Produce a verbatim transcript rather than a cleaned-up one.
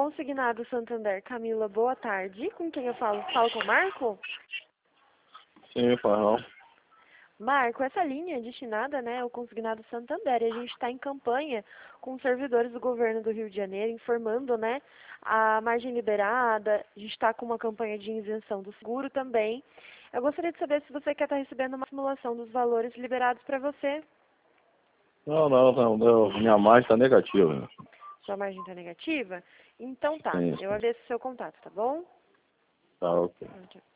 Consignado Santander, Camila, boa tarde. Com quem eu falo? Falo com o Marco? Sim, Farrão. Marco, essa linha é destinada, né, ao Consignado Santander. E a gente está em campanha com servidores do governo do Rio de Janeiro, informando, né, a margem liberada. A gente está com uma campanha de isenção do seguro também. Eu gostaria de saber se você quer estar recebendo uma simulação dos valores liberados para você. Não, não, não, não. Minha margem está negativa. Sua margem está negativa? Então tá, Sim, eu sim. agradeço o seu contato, tá bom? Tá, ok. Tchau.